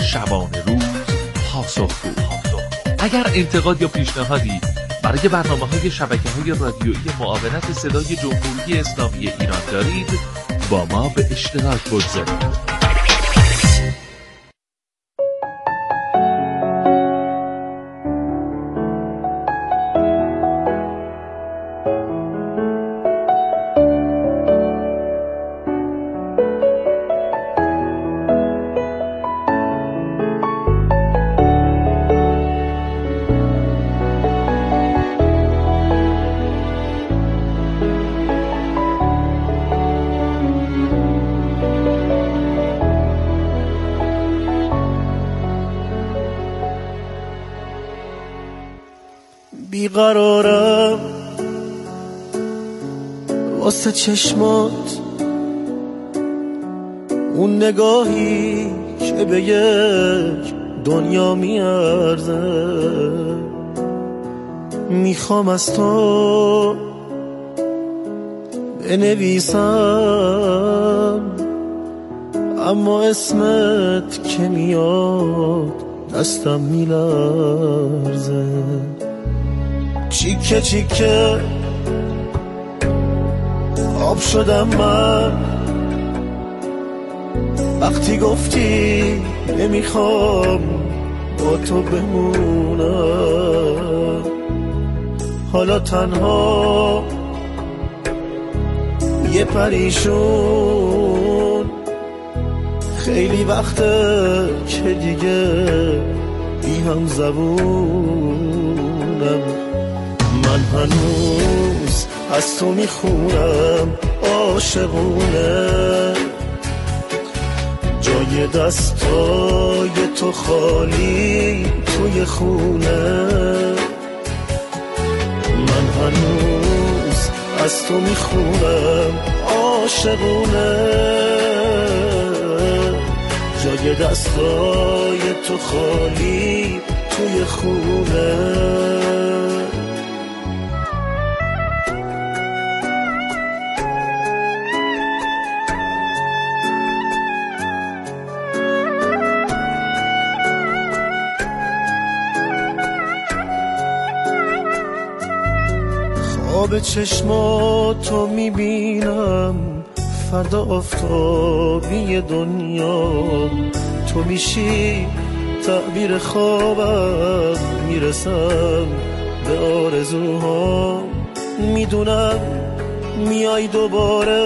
شبانه روز پاسخگو. اگر انتقاد یا پیشنهادی برای برنامه‌های شبکه‌های رادیویی معاونت صدای جمهوری اسلامی ایران دارید، با ما به اشتراک بگذارید. بیقرارم واسه چشمات، اون نگاهی که به یک دنیا میارزه. میخوام از تو بنویسم، اما اسمت که میاد دستم میلرزه. چیکه چیکه آب شدم من وقتی گفتی نمیخوام با تو بمونم. حالا تنها یه پریشون، خیلی وقته که دیگه بی هم زبونم. من هنوز از تو میخونم عاشقونه، جای دستای تو خالی توی خونه. من هنوز از تو میخونم عاشقونه، جای دستای تو خالی توی خونه. به چشماتو میبینم فردا آفتابی دنیا، تو میشی تعبیر خوابم، میرسم به آرزوها. میدونم میای دوباره،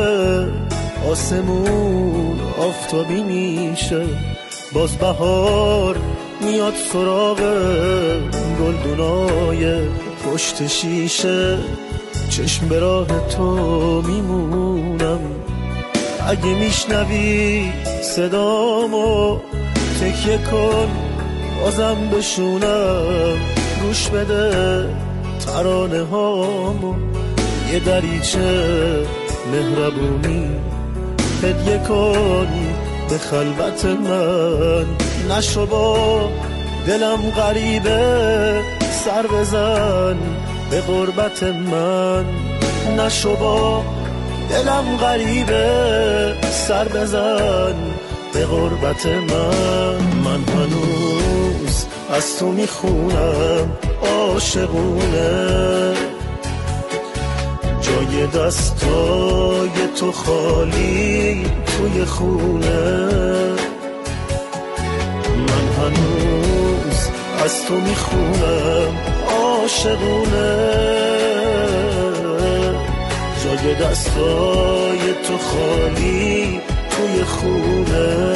آسمون آفتابی میشه، باز بهار میاد سراغ گلدونای پشت شیشه. چشم به راه تو میمونم، اگه میشنوی صدامو تکیه کن بازم بشونم. گوش بده ترانه هامو، یه دریچه مهربونی هدیه کن به خلوت من. نشو با دلم غریبه سر بزن به غربت من. نشو با دلم غریبه سر بزن به غربت من. من هنوز از تو میخونم عاشقونه، جای دستای تو خالی توی خونه. من هنوز از تو میخونم عاشقونه، جای دستای تو خالی توی خونه.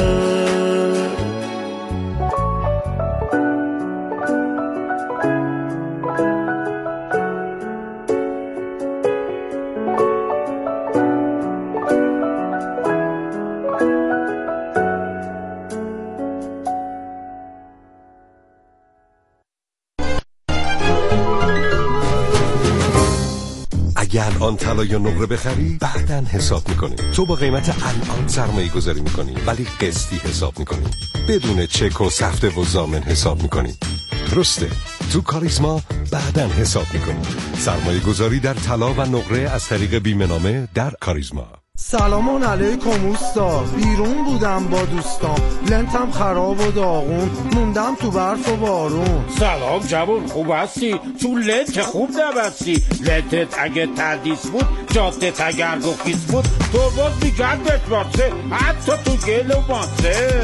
اگه الان طلا یا نقره بخری بعدن حساب میکنی. تو با قیمت الان سرمایه گذاری میکنی ولی قسطی حساب میکنی، بدون چک و سفته و ضامن حساب میکنی. درسته، تو کاریزما بعدن حساب میکنی. سرمایه گذاری در طلا و نقره از طریق بیمه نامه در کاریزما. سلام علیکم اوستا، بیرون بودم با دوستام، لنتم خراب و داغون، موندم تو برف و بارون. سلام جوون، خوب هستی؟ تو لنت خوب نبستی. لنتت اگه تردیس بود، جادت اگر گفیس بود، تو باز میگردت باسه، حتی تو گل و باسه.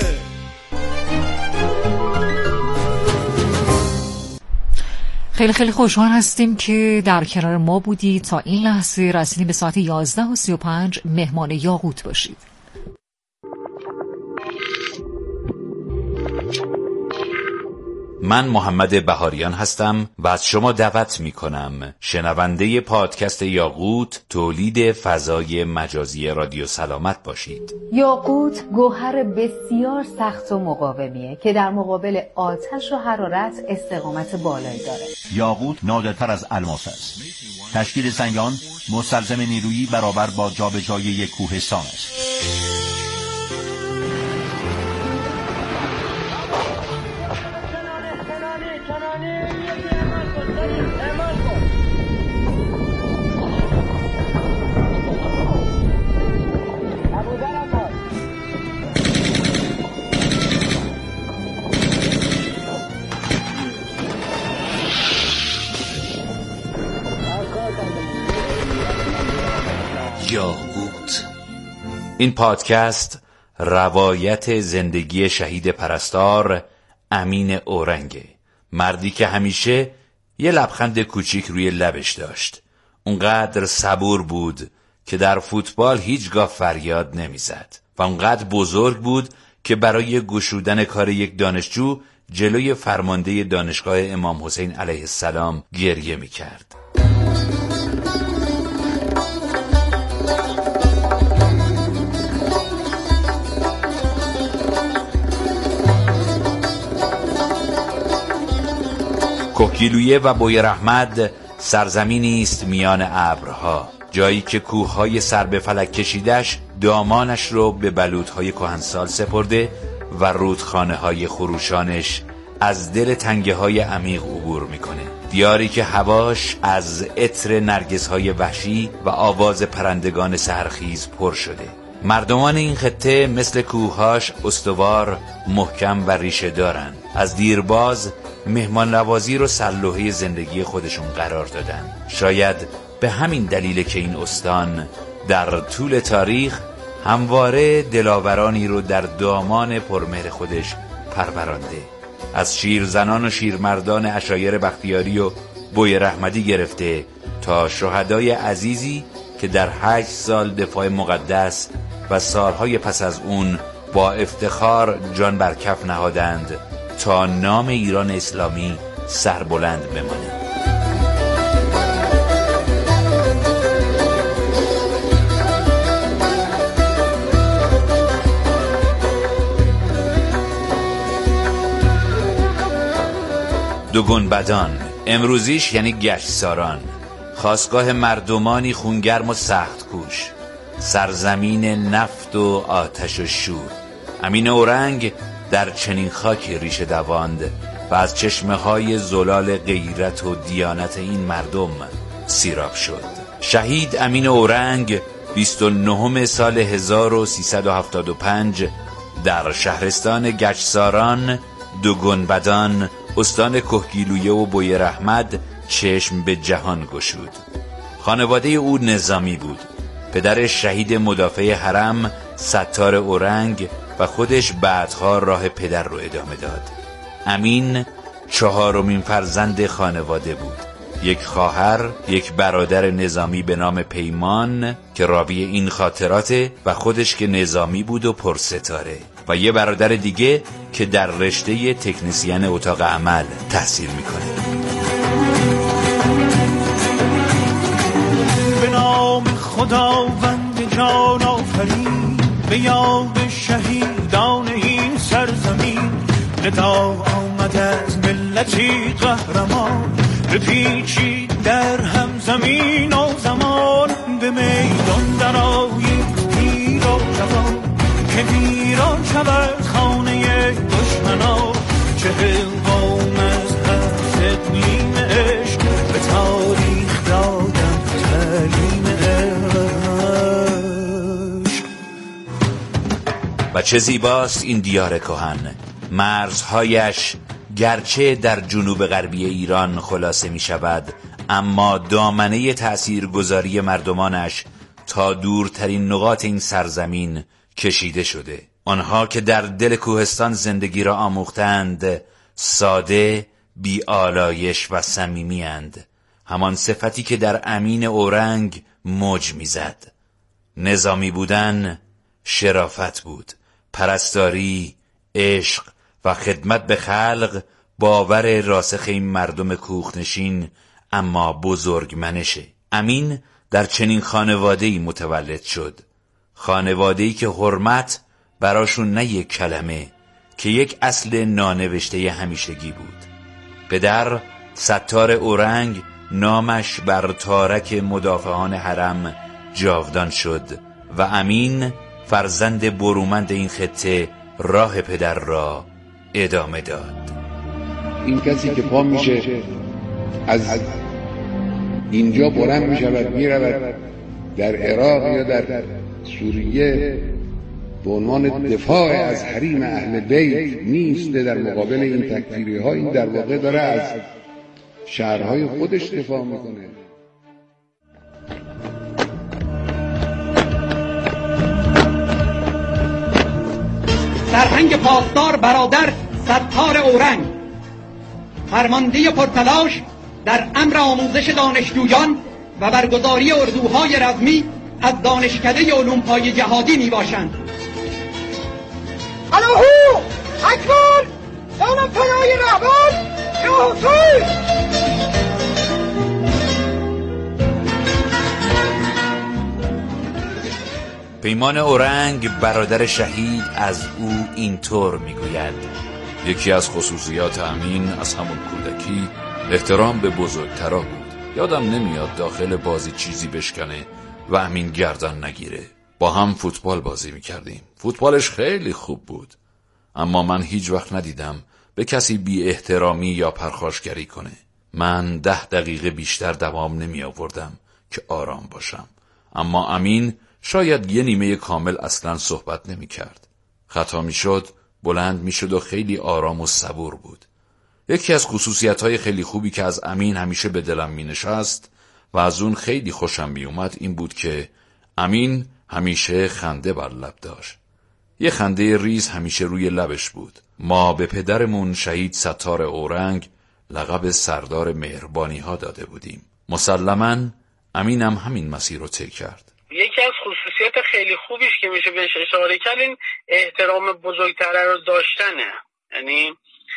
خیلی خیلی خوشحال هستیم که در کنار ما بودید. تا این لحظه رسیدیم به ساعت 11:35. مهمان یاقوت باشید. من محمد بهاریان هستم و از شما دعوت می کنم شنونده پادکست یاقوت، تولید فضای مجازی رادیو سلامت باشید. یاقوت گوهر بسیار سخت و مقاومیه که در مقابل آتش و حرارت استقامت بالایی داره. یاقوت نادرتر از الماس است. تشکیل سنگان مستلزم نیرویی برابر با جابجایی یک کوهستان است. یاقوت. این پادکست روایت زندگی شهید پرستار امین اورنگه، مردی که همیشه یه لبخند کوچیک روی لبش داشت. اونقدر صبور بود که در فوتبال هیچگاه فریاد نمیزد و اونقدر بزرگ بود که برای گشودن کار یک دانشجو جلوی فرمانده دانشگاه امام حسین علیه السلام گریه میکرد. کوهگیلویه و بویراحمد سرزمینی است میان ابرها، جایی که کوههای سر به فلک کشیدش دامانش رو به بلوطهای کهنسال سپرده و رودخانه‌های خروشانش از دل تنگه‌های عمیق عبور میکنه. دیاری که هواش از عطر نرگس‌های وحشی و آواز پرندگان سحرخیز پر شده. مردمان این خطه مثل کوه‌هاش استوار، محکم و ریشه دارن. از دیرباز مهمان نوازی رو سرلوحه زندگی خودشون قرار دادن. شاید به همین دلیل که این استان در طول تاریخ همواره دلاورانی رو در دامان پرمهر خودش پرورانده. از شیرزنان و شیرمردان عشایر بختیاری و بویراحمدی گرفته تا شهدای عزیزی که در 8 سال دفاع مقدس و سالهای پس از اون با افتخار جان بر کف نهادند تا نام ایران اسلامی سربلند بماند. دوگنبدان، امروزیش یعنی گشتساران، خاستگاه مردمانی خونگرم و سخت کوش، سرزمین نفت و آتش و شور. امین اورنگ در چنین خاکی ریشه دواند و از چشمه‌های زلال غیرت و دیانت این مردم سیراب شد. شهید امین اورنگ 29 سال 1375 در شهرستان گچساران، دوگنبدان، استان کوهگیلویه و بویراحمد چشم به جهان گشود. خانواده او نظامی بود. پدرش شهید مدافع حرم ستار اورنگ و خودش بعدها راه پدر رو ادامه داد. امین 4مین فرزند خانواده بود. یک خواهر، یک برادر نظامی به نام پیمان که راوی این خاطراته و خودش که نظامی بود و پرستاره، و یه برادر دیگه که در رشته تکنسین اتاق عمل تحصیل میکنه. به نام خداوند جان آفرین، به یاد شهیدان این سرزمین، ندا آمد از ملتی قهرمان، بپیچید در هم زمین و زمان، به میدان درآیید پیر و جوان، که ویران شود خانه دشمنان. 40 قوم از هر اقلیم عشق به تاریخ دادن تعلیم عشق. چه زیباست این دیار کهن. مرزهایش گرچه در جنوب غربی ایران خلاصه می شود، اما دامنه تأثیرگذاری مردمانش تا دورترین نقاط این سرزمین کشیده شده. آنها که در دل کوهستان زندگی را آموختند ساده، بی‌آلایش و صمیمی‌اند. همان صفتی که در امین اورنگ موج می‌زد. نظامی بودن شرافت بود، پرستاری، عشق و خدمت به خلق باور راسخ این مردم کوهنشین اما بزرگمنشه. امین در چنین خانواده‌ای متولد شد، خانواده‌ای که حرمت براشون نه یک کلمه که یک اصل نانوشته همیشگی بود. پدر ستار اورنگ نامش بر تارک مدافعان حرم جاودان شد و امین فرزند برومند این خطه راه پدر را ادامه داد. این کسی که پا میشه از اینجا بلند میشود میرود در عراق یا در سوریه به عنوان دفاع از حریم اهل بیت نیسته در مقابل این تکفیری ها، این در واقع داره از شهرهای خودش دفاع میکنه. سرهنگ پاسدار برادر ستار اورنگ، فرمانده پرتلاش در امر آموزش دانشجویان و برگزاری اردوهای رزمی از دانشکده علوم پای جهادی می باشند. الهو اکبر دانم پناه رهبان یا حسین. پیمان اورنگ برادر شهید از او اینطور میگوید: یکی از خصوصیات امین از همون کودکی احترام به بزرگترا بود. یادم نمیاد داخل بازی چیزی بشکنه و امین گردن نگیره. با هم فوتبال بازی میکردیم. فوتبالش خیلی خوب بود، اما من هیچ وقت ندیدم به کسی بی احترامی یا پرخاشگری کنه. من 10 دقیقه بیشتر دوام نمی آوردم که آرام باشم، اما امین شاید یه نیمه کامل اصلا صحبت نمی کرد. خطا می شد بلند می شد و خیلی آرام و صبور بود. یکی از خصوصیت‌های خیلی خوبی که از امین همیشه به دلم می نشست و از اون خیلی خوشم می اومد این بود که امین همیشه خنده بر لب داشت. یه خنده ریز همیشه روی لبش بود. ما به پدرمون شهید ستار اورنگ لقب سردار مهربانی ها داده بودیم. مسلماً امینم همین مسیر رو طی کرد. یکی از خصوصیات خیلی خوبیش که میشه بهش اشاره کرد این احترام بزرگتره رو داشتنه. یعنی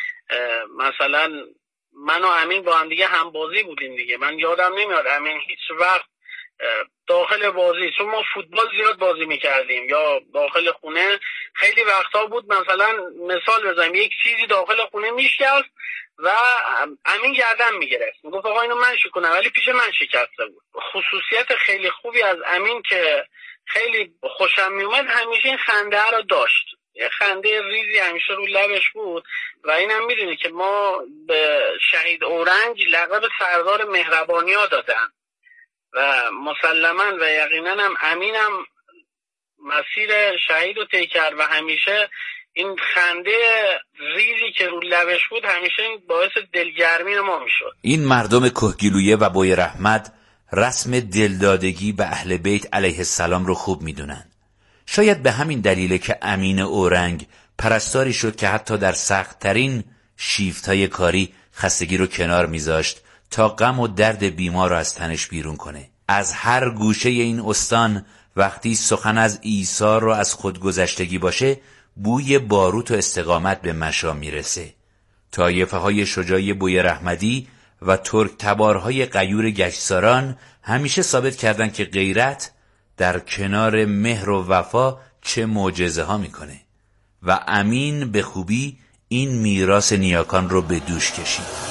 مثلا من و امین با هم دیگه هم بازی بودیم دیگه. من یادم نمیاد امین هیچ وقت داخل بازی، چون ما فوتبال زیاد بازی میکردیم یا داخل خونه، خیلی وقتا بود مثلا مثال بزنیم یک چیزی داخل خونه میشکست و امین گردن میگرفت، میگفت آقا اینو من شکنم، ولی پیش من شکسته بود. خصوصیت خیلی خوبی از امین که خیلی خوشم میومد همیشه این خنده رو داشت. یه خنده ریزی همیشه رو لبش بود و اینم میدونی که ما به شهید اورنگ لقب سردار مهربانی ها دادن و مسلماً و یقیناً هم امینم مسیر شهید رو طی کرد و همیشه این خنده ریزی که رو لبش بود همیشه باعث دلگرمی ما میشد. این مردم کهگیلویه و بوی رحمت رسم دلدادگی به اهل بیت علیه السلام رو خوب میدونن. شاید به همین دلیله که امین اورنگ پرستاری شد که حتی در سخت‌ترین شیفت‌های کاری خستگی رو کنار میذاشت تا غم و درد بیمار رو از تنش بیرون کنه. از هر گوشه این استان وقتی سخن از عیسی رو از خودگذشتگی باشه بوی باروت و استقامت به مشا میرسه. طایفه های شجاعی بوی رحمدی و ترک تبارهای غیور گشتساران همیشه ثابت کردن که غیرت در کنار مهر و وفا چه معجزه ها میکنه و امین به خوبی این میراث نیاکان رو به دوش کشید.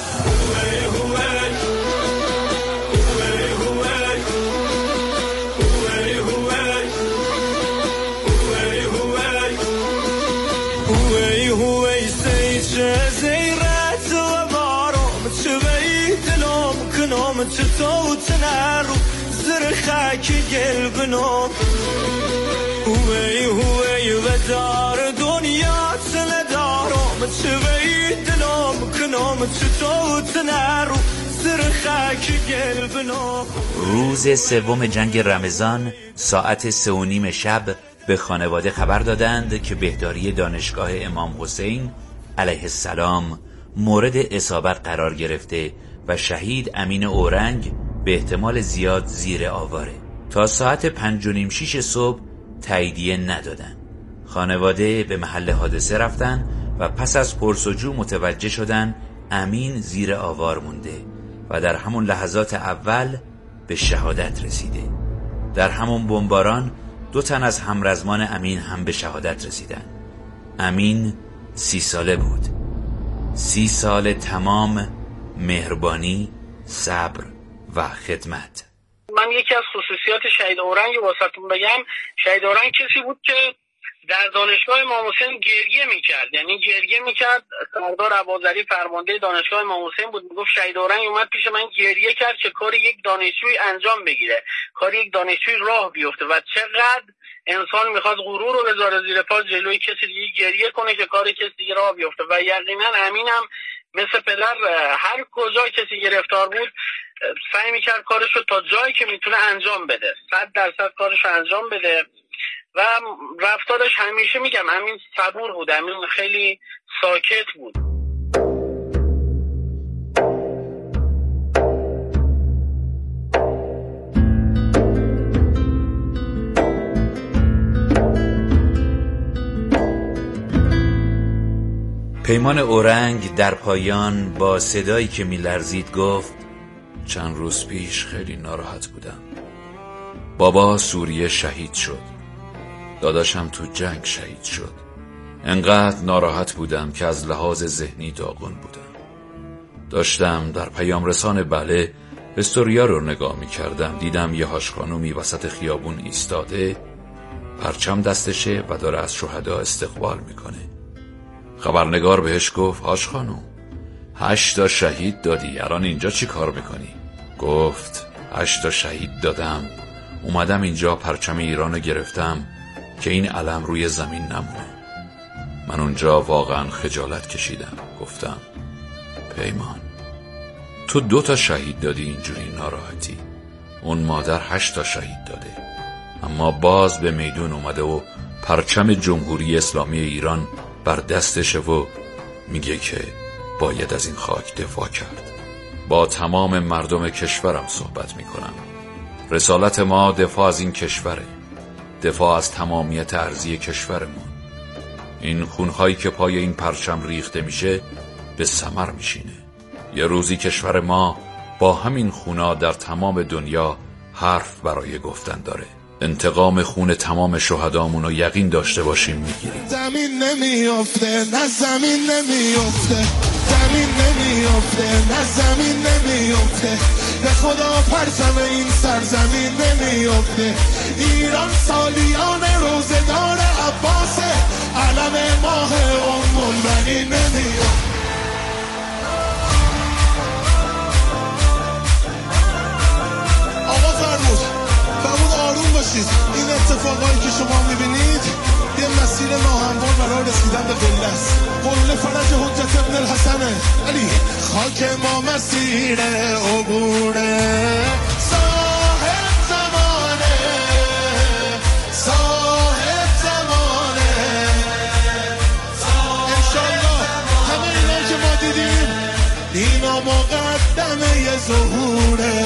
چطور نرو سر خاکی گل بنام هوی هوی و دار دنیا سن دارم چوی دلم کنم چطور تنرو سر خاکی گل بنام. روز سوم جنگ رمضان ساعت 3:30 شب به خانواده خبر دادند که بهداری دانشگاه امام حسین علیه السلام مورد اصابت قرار گرفته و شهید امین اورنگ به احتمال زیاد زیر آواره. تا ساعت 5:30-6 صبح تاییدیه ندادن. خانواده به محل حادثه رفتن و پس از پرسجو متوجه شدن امین زیر آوار مونده و در همون لحظات اول به شهادت رسیده. در همون بمباران 2 تن از همرزمان امین هم به شهادت رسیدن. امین 30 ساله بود. 30 سال تمام مهربانی، صبر و خدمت. من یکی از خصوصیات شهید اورنگ واسهتون بگم، شهید اورنگ کسی بود که در دانشگاه امام حسین گریه میکرد، یعنی گریه میکرد. سردار ابوذری فرمانده دانشگاه امام حسین بود، میگفت شهید اورنگ اومد پیش من گریه کرد که کار یک دانشجوی انجام بگیره، کار یک دانشجوی راه بیفته و چقدر انسان میخواد غرور رو بذاره زیر پا جلوی کسی دیگه گریه کنه که کار کسی دیگه راه بیفته. و یقینا امین هم مثل پدر هر کجا کسی گرفتار بود سعی میکرد کارشو تا جایی که میتونه انجام بده، 100% کارشو انجام بده. و رفتارش همیشه میگم امین صبور بود، امین خیلی ساکت بود. پیمان اورنگ در پایان با صدایی که میلرزید گفت چند روز پیش خیلی ناراحت بودم. بابا سوریه شهید شد، داداشم تو جنگ شهید شد. انقدر ناراحت بودم که از لحاظ ذهنی داغون بودم. داشتم در پیام رسان بله استوریا رو نگاه می کردم، دیدم یه هاش خانومی وسط خیابون ایستاده، پرچم دستشه و داره از شهدا استقبال میکنه. خبرنگار بهش گفت هاش خانوم 8 تا شهید دادی، الان اینجا چی کار میکنی؟ گفت 8 تا شهید دادم، اومدم اینجا پرچم ایرانو گرفتم که این علم روی زمین نمونه. من اونجا واقعا خجالت کشیدم. گفتم پیمان تو 2 تا شهید دادی اینجوری ناراحتی، اون مادر 8 تا شهید داده، اما باز به میدون اومده و پرچم جمهوری اسلامی ایران بر دستشه و میگه که باید از این خاک دفاع کرد. با تمام مردم کشورم صحبت میکنم. رسالت ما دفاع از این کشوره، دفاع از تمامیت ارضی کشورمون. این خونهایی که پای این پرچم ریخته میشه به ثمر میشینه. یه روزی کشور ما با همین خونا در تمام دنیا حرف برای گفتن داره. انتقام خون تمام شهدامون رو یقین داشته باشیم میگیریم. زمین نمیافته نه زمین نمیافته، زمین نمیافته نه زمین نمیافته، به خدا پرچم این سرزمین نمیافته. ایران سالیان روزگار عباسه، علم ماه ام البنین نمیافته. آقا فرمود آروم باشید. این اتفاقایی که شما میبینید یه مسیر ناهموار برای رسیدن به قله است. قله فرج حجت ابن الحسنه، علی خاک ما مسیر عبوره. صاحب زمانه، صاحب زمانه، انشالله همه اینا که ما دیدیم اینا مقدمه ظهوره.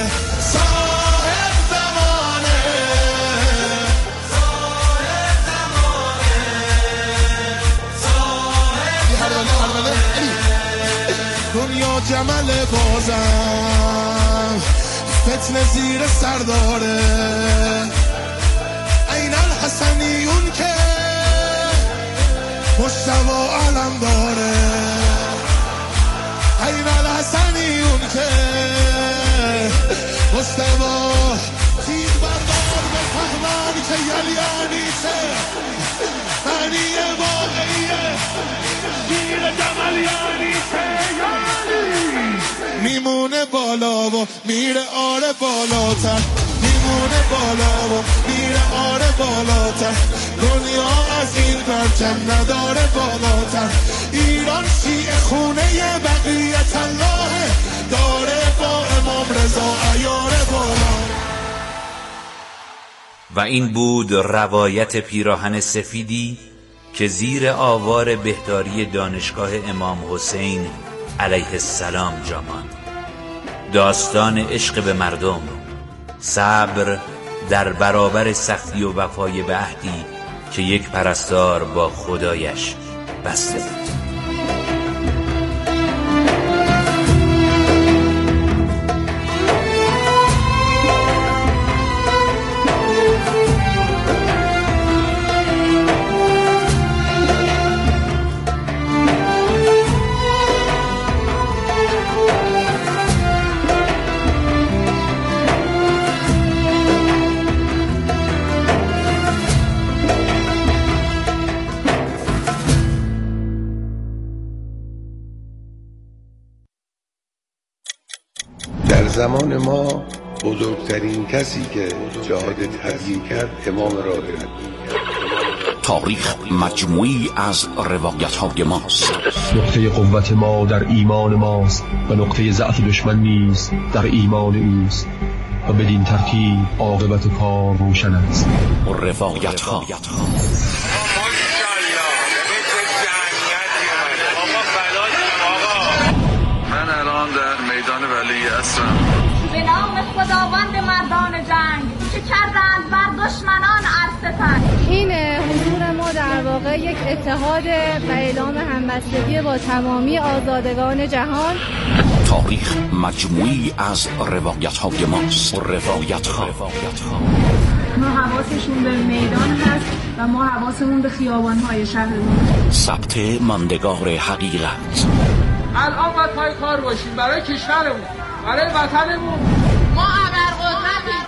دنیا جمل بازم فتنه زیر سر داره، این الحسنیون که مجتبی علم داره، این الحسنیون که مجتبی تیر بردار به فهمان که یلیانی چه معنی واقعیه شیر جمل یعنی چه میمونه بالا و میره آره بالاتر. میمونه بالا و میره آره بالاتر، دنیا از این پرچم نداره بالاتر. ایران شیعه خونه بقیت الله، داره با امام رضا عیار بالا. و این بود روایت پیراهن سفیدی که زیر آوار بهداری دانشگاه امام حسین علیه السلام جا ماند. داستان عشق به مردم، صبر در برابر سختی و وفای به عهدی که یک پرستار با خدایش بسته بود. در زمان ما بزرگترین کسی که جهاد تبلیغ کرد امام راهب. تاریخ مجموعی از روایت‌های ماست. نقطه قوت ما در ایمان ماست و نقطه ضعف دشمن نیز در ایمان اوست و بدین ترتیب عاقبت کار روشن است. روایت‌ها من الان در میدان ولی عصرم. به نام خداوند مردان جنگ که کردند بر دشمنان عرصتن. این حضور ما در واقع یک اتحاد و اعلام همبستگی با تمامی آزادگان جهان. تاریخ مجموعی از روایت‌های ماست. روایت‌ها ما حواسشون به میدان هست و ما حواسمون به خیابان‌های شهرمون. ثبت ماندگار حقیقت. الان باید پای کار باشیم برای کشورمون، برای وطنمون. ما ابرقدرتیم.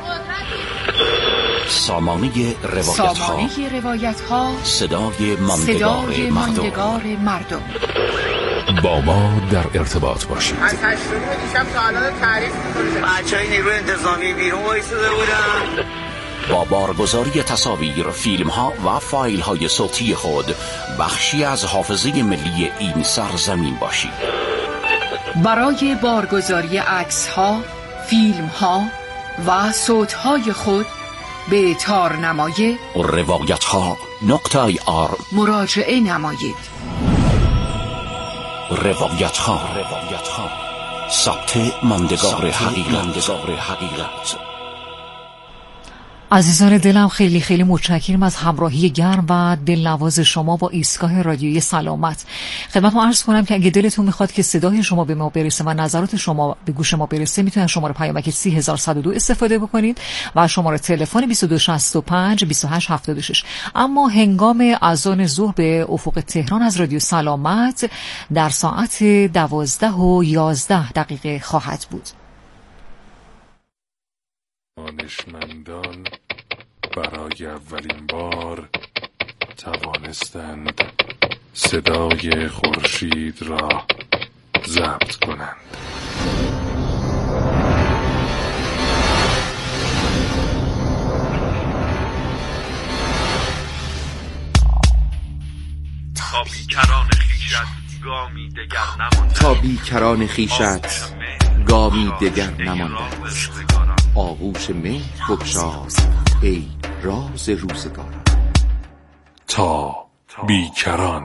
سامانه روایت‌ها، صدای ماندگار مردم. با ما در ارتباط باشید. از 8 دیشب تا الان تعریف می‌کنید. بچه‌های نیروی انتظامی بیرون وایساده بودن. با بارگذاری تصاویر، فیلم‌ها و فایل‌های صوتی خود بخشی از حافظه ملی این سرزمین باشید. برای بارگذاری عکس‌ها، فیلم‌ها و صوت‌های خود به تارنمای روایت‌ها.ir مراجعه نمایید. روایت‌ها، ثبت ماندگار حقیقت. عزیزان دلم، خیلی خیلی متشکرم از همراهی گرم و دلنواز شما با ایستگاه رادیویی سلامت. خدمتتون عرض کنم که اگه دلتون میخواد که صدای شما به ما برسه و نظرات شما به گوش ما برسه، میتونید شماره پیامک 30102 استفاده بکنید و شماره تلفن 2265 2876. اما هنگام اذان ظهر به افق تهران از رادیو سلامت در ساعت 12:11 خواهد بود. دانشمندان برای اولین بار توانستند صدای خورشید را ضبط کنند. تا بیکران خیشت گامی دگر نمانده است. آغوش مهر بگشاز ای راز روزگاران. تا بیکران.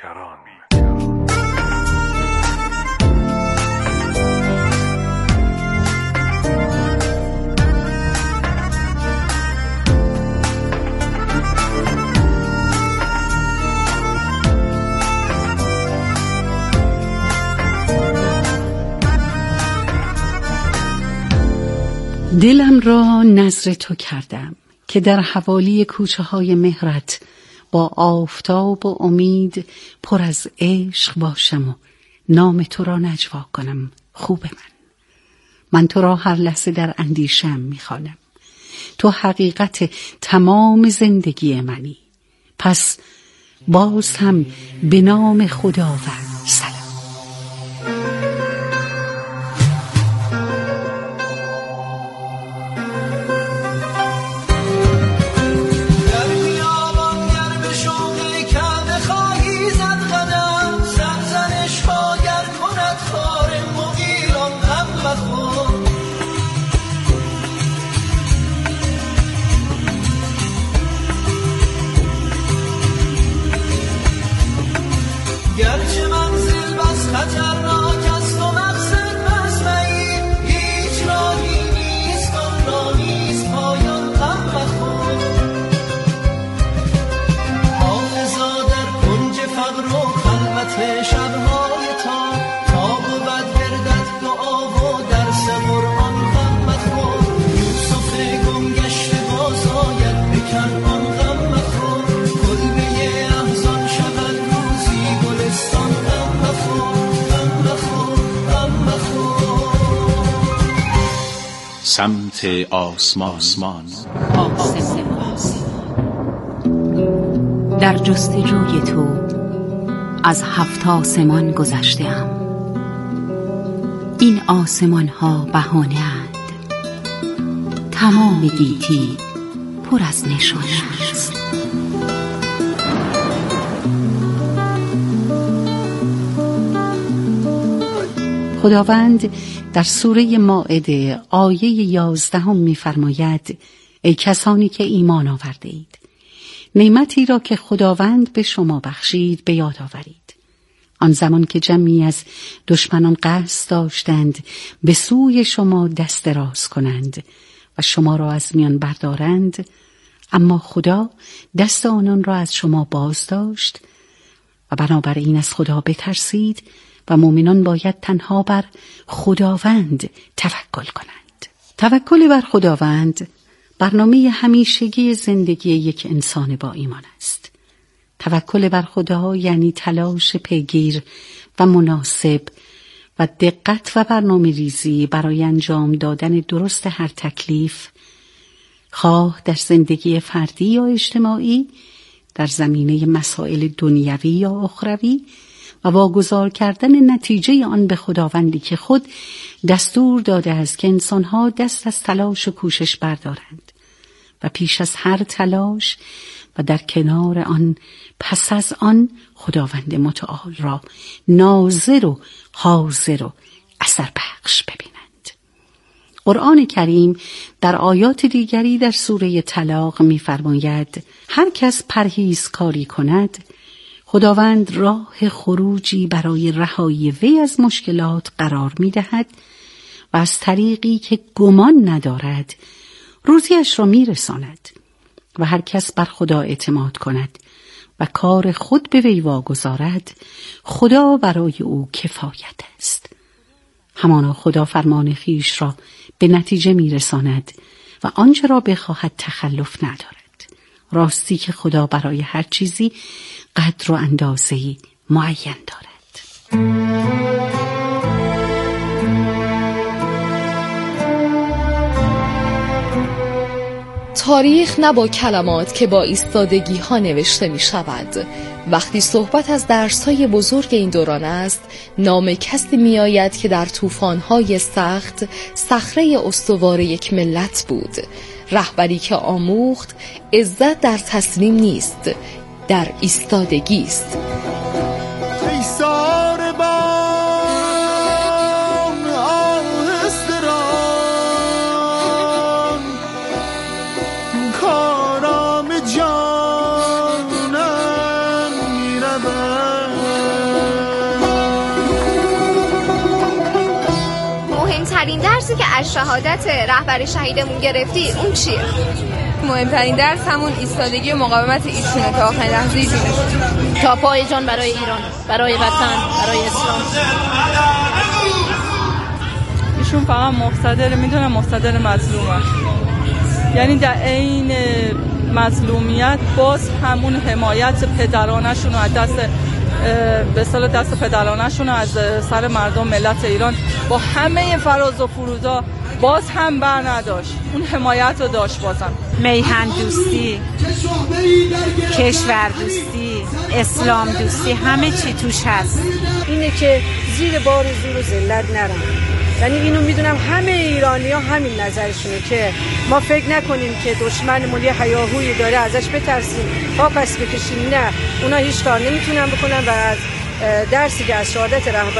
دلم را نذر تو کردم که در حوالی کوچه های مهرت با آفتاب و امید پر از عشق باشم و نام تو را نجوا کنم. خوب من تو را هر لحظه در اندیشم میخوانم. تو حقیقت تمام زندگی منی. پس باز هم به نام خداوند سلام. سمت آسمان. در جستجوی تو از 7 آسمان گذشته‌ام. این آسمان ها بهانه اند، تمام گیتی پر از نشانه است. خداوند در سوره مائده آیه 11 می‌فرماید: ای کسانی که ایمان آورده اید، نعمتی را که خداوند به شما بخشید به یاد آورید. آن زمان که جمعی از دشمنان قصد داشتند به سوی شما دست دراز کنند و شما را از میان بردارند، اما خدا دست آنان را از شما باز داشت و بنابراین از خدا بترسید و مؤمنان باید تنها بر خداوند توکل کنند. توکل بر خداوند برنامه همیشگی زندگی یک انسان با ایمان است. توکل بر خدا یعنی تلاش پیگیر و مناسب و دقت و برنامه ریزی برای انجام دادن درست هر تکلیف، خواه در زندگی فردی یا اجتماعی، در زمینه مسائل دنیوی یا اخروی، و واگذار کردن نتیجه آن به خداوندی که خود دستور داده است که انسانها دست از تلاش و کوشش بردارند و پیش از هر تلاش و در کنار آن پس از آن خداوند متعال را ناظر و حاضر و اثر بخش ببینند. قرآن کریم در آیات دیگری در سوره طلاق می‌فرماید: هر کس پرهیزکاری کند، خداوند راه خروجی برای رهایی وی از مشکلات قرار می‌دهد و از طریقی که گمان ندارد روزیش را می‌رساند. و هر کس بر خدا اعتماد کند و کار خود به وی واگذارد، خدا برای او کفایت است. همانا خدا فرمان خویش را به نتیجه می‌رساند و آنچه را بخواهد تخلف ندارد. راستی که خدا برای هر چیزی قدر و اندازه‌ای معین دارد. تاریخ نه با کلمات که با ایستادگی ها نوشته می شود. وقتی صحبت از درس‌های بزرگ این دوران است، نام کسی می آید که در طوفان‌های سخت صخره استوار یک ملت بود. رهبری که آموخت عزت در تسلیم نیست، در ایستادگی است. مهمترین درسی که از شهادت رهبر شهیدمون گرفتی اون چیه؟ مهمترین درس همون ایستادگی و مقاومت ایشونه تا آخرین لحظه جونش، تا پای جان برای ایران، برای وطن، برای اسلام. ایشون فقط مقتدر، میدونم مقتدر مظلومه، یعنی در عین مظلومیت باز همون حمایت پدرانشون از دست پدرانشون از سر مردم ملت ایران با همه فراز و فرودها باز هم بر نداشت، اون حمایت رو داشت. بازم میهن دوستی، کشور دوستی، اسلام دوستی، همه چی توش هست. اینه که زیر بار زور و ذلت نرن. یعنی اینو میدونم همه ایرانی‌ها همین نظرشونه که ما فکر نکنیم که دشمنمون یه هیاهویی داره ازش بترسیم، پا پس بکشیم. نه، اونا هیچ کار نمیتونن بکنن و از درسی که از شهادت رهبر